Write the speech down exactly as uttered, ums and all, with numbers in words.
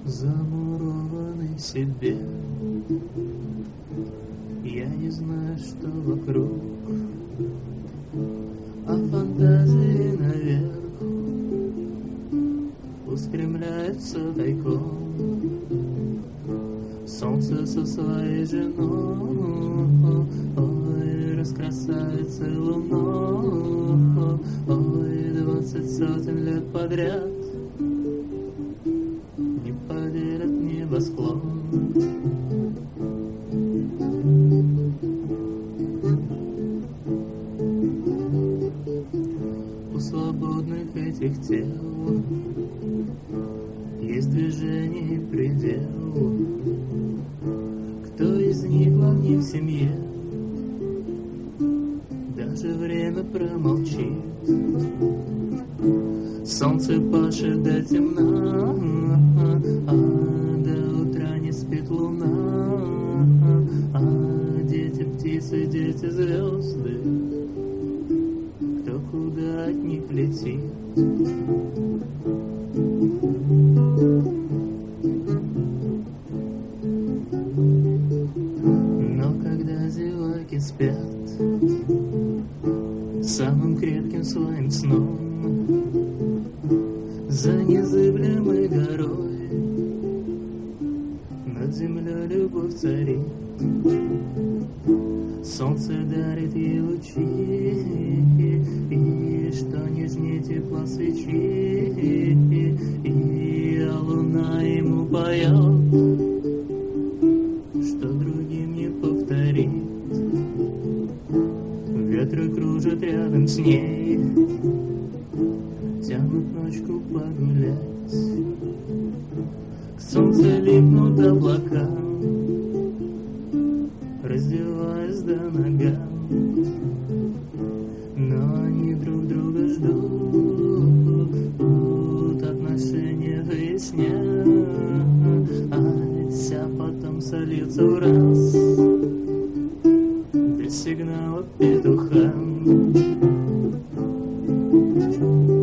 замурованный в себе. Я не знаю, что вокруг, а фантазии наверх устремляются тайком. Солнце со своей женой, ой, раскрасавица луной, ой, двадцать сотен лет подряд не поделят небосклон. У свободных этих тел есть движение и предел. Кто из них главнее в семье? Даже время промолчит. Солнце пашет до темна, а до утра не спит луна. А дети птицы, дети звезды, кто куда от них летит. Но когда зеваки спят самым крепким своим сном, за незыблемой горой над землей любовь царит. Солнце дарит ей лучи, и что нежнее тепла свечи, и а луна ему поет, что другим не повторит. Ветры кружат рядом с ней, тянут ночку погулять. К солнцу липнут облака, раздеваясь до ногам. Но они друг друга ждут, отношения выяснят, а потом сольются в раз без сигнала петуха.